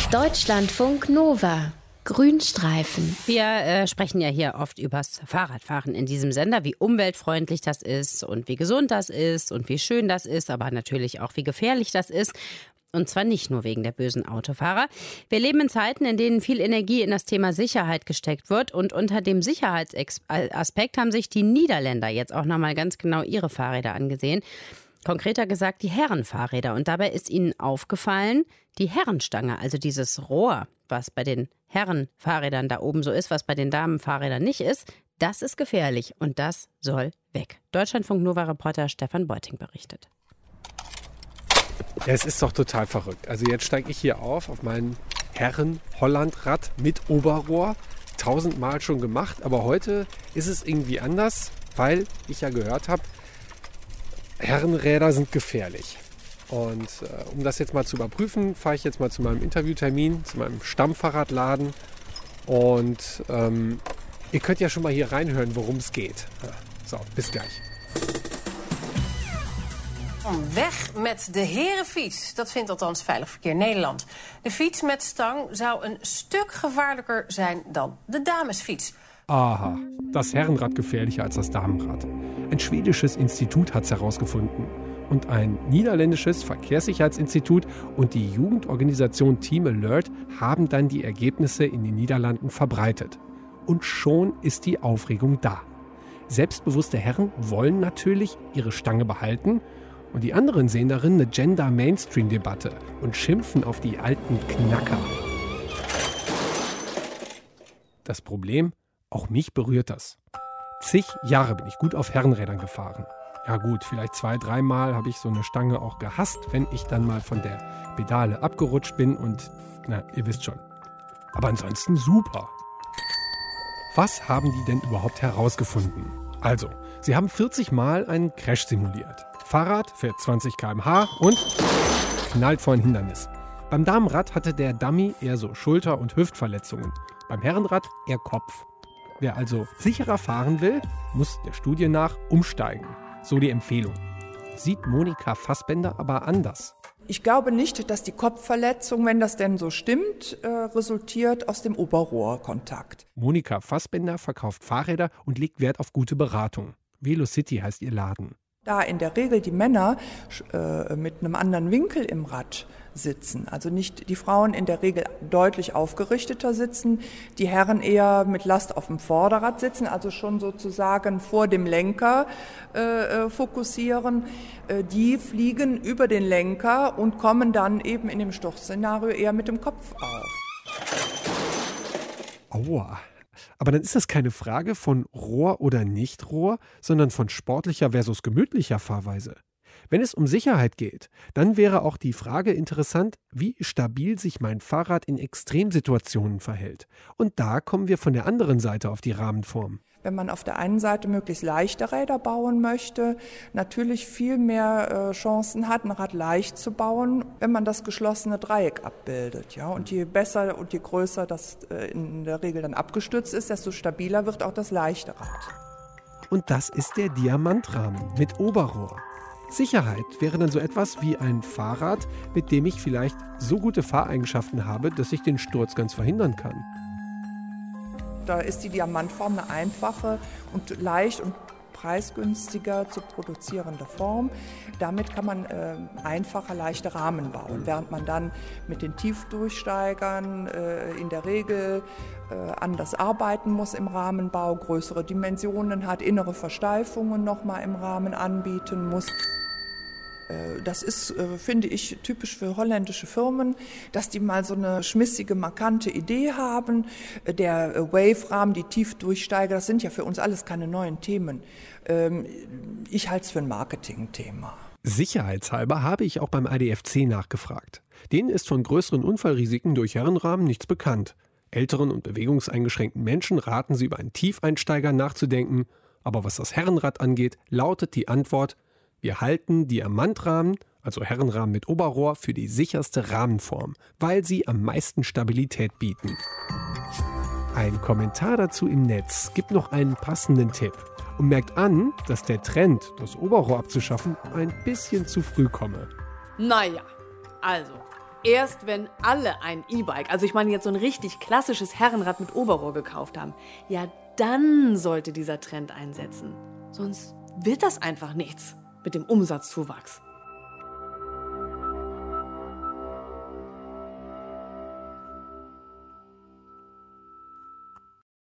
Deutschlandfunk Nova. Grünstreifen. Wir sprechen ja hier oft übers Fahrradfahren in diesem Sender, wie umweltfreundlich das ist und wie gesund das ist und wie schön das ist, aber natürlich auch wie gefährlich das ist. Und zwar nicht nur wegen der bösen Autofahrer. Wir leben in Zeiten, in denen viel Energie in das Thema Sicherheit gesteckt wird. Und unter dem Sicherheitsaspekt haben sich die Niederländer jetzt auch nochmal ganz genau ihre Fahrräder angesehen. Konkreter gesagt die Herrenfahrräder. Und dabei ist ihnen aufgefallen, die Herrenstange, also dieses Rohr, was bei den Herrenfahrrädern da oben so ist, was bei den Damenfahrrädern nicht ist, das ist gefährlich und das soll weg. Deutschlandfunk-Nova-Reporter Stefan Beuting berichtet. Ja, es ist doch total verrückt. Also jetzt steige ich hier auf mein Herren-Hollandrad mit Oberrohr. 1000-mal schon gemacht, aber heute ist es irgendwie anders, weil ich ja gehört habe, Herrenräder sind gefährlich. Und um das jetzt mal zu überprüfen, fahre ich jetzt mal zu meinem Interviewtermin, zu meinem Stammfahrradladen. Und ihr könnt ja schon mal hier reinhören, worum es geht. So, bis gleich. Weg met de herenfiets. Dat vindt althans Veilig Verkeer Nederland. De fiets met stang zou een stuk gevaarlijker zijn dan de damesfiets. Aha, das Herrenrad gefährlicher als das Damenrad. Ein schwedisches Institut hat es herausgefunden. Und ein niederländisches Verkehrssicherheitsinstitut und die Jugendorganisation Team Alert haben dann die Ergebnisse in den Niederlanden verbreitet. Und schon ist die Aufregung da. Selbstbewusste Herren wollen natürlich ihre Stange behalten. Und die anderen sehen darin eine Gender-Mainstream-Debatte und schimpfen auf die alten Knacker. Das Problem, auch mich berührt das. Zig Jahre bin ich gut auf Herrenrädern gefahren. Ja gut, vielleicht 2-3 Mal habe ich so eine Stange auch gehasst, wenn ich dann mal von der Pedale abgerutscht bin und, na, ihr wisst schon. Aber ansonsten super. Was haben die denn überhaupt herausgefunden? Also, sie haben 40 Mal einen Crash simuliert. Fahrrad fährt 20 km/h und knallt vor ein Hindernis. Beim Damenrad hatte der Dummy eher so Schulter- und Hüftverletzungen. Beim Herrenrad eher Kopf. Wer also sicherer fahren will, muss der Studie nach umsteigen. So die Empfehlung. Sieht Monika Fassbender aber anders. Ich glaube nicht, dass die Kopfverletzung, wenn das denn so stimmt, resultiert aus dem Oberrohrkontakt. Monika Fassbender verkauft Fahrräder und legt Wert auf gute Beratung. Velocity heißt ihr Laden. Da in der Regel die Männer mit einem anderen Winkel im Rad sitzen, also nicht die Frauen in der Regel deutlich aufgerichteter sitzen, die Herren eher mit Last auf dem Vorderrad sitzen, also schon sozusagen vor dem Lenker fokussieren, die fliegen über den Lenker und kommen dann eben in dem Sturzszenario eher mit dem Kopf auf. Aua. Aber dann ist das keine Frage von Rohr oder Nicht-Rohr, sondern von sportlicher versus gemütlicher Fahrweise. Wenn es um Sicherheit geht, dann wäre auch die Frage interessant, wie stabil sich mein Fahrrad in Extremsituationen verhält. Und da kommen wir von der anderen Seite auf die Rahmenform. Wenn man auf der einen Seite möglichst leichte Räder bauen möchte, natürlich viel mehr Chancen hat, ein Rad leicht zu bauen, wenn man das geschlossene Dreieck abbildet. Ja? Und je besser und je größer das in der Regel dann abgestützt ist, desto stabiler wird auch das leichte Rad. Und das ist der Diamantrahmen mit Oberrohr. Sicherheit wäre dann so etwas wie ein Fahrrad, mit dem ich vielleicht so gute Fahreigenschaften habe, dass ich den Sturz ganz verhindern kann. Da ist die Diamantform eine einfache und leicht und preisgünstiger zu produzierende Form. Damit kann man einfacher, leichte Rahmen bauen, während man dann mit den Tiefdurchsteigern in der Regel anders arbeiten muss im Rahmenbau, größere Dimensionen hat, innere Versteifungen nochmal im Rahmen anbieten muss. Das ist, finde ich, typisch für holländische Firmen, dass die mal so eine schmissige, markante Idee haben. Der Wave-Rahmen, die Tiefdurchsteiger, das sind ja für uns alles keine neuen Themen. Ich halte es für ein Marketingthema. Sicherheitshalber habe ich auch beim ADFC nachgefragt. Denen ist von größeren Unfallrisiken durch Herrenrahmen nichts bekannt. Älteren und bewegungseingeschränkten Menschen raten sie, über einen Tiefeinsteiger nachzudenken. Aber was das Herrenrad angeht, lautet die Antwort: Wir halten Diamantrahmen, also Herrenrahmen mit Oberrohr, für die sicherste Rahmenform, weil sie am meisten Stabilität bieten. Ein Kommentar dazu im Netz gibt noch einen passenden Tipp und merkt an, dass der Trend, das Oberrohr abzuschaffen, ein bisschen zu früh komme. Naja, also, erst wenn alle ein E-Bike, also ich meine jetzt so ein richtig klassisches Herrenrad mit Oberrohr gekauft haben, ja, dann sollte dieser Trend einsetzen. Sonst wird das einfach nichts mit dem Umsatzzuwachs.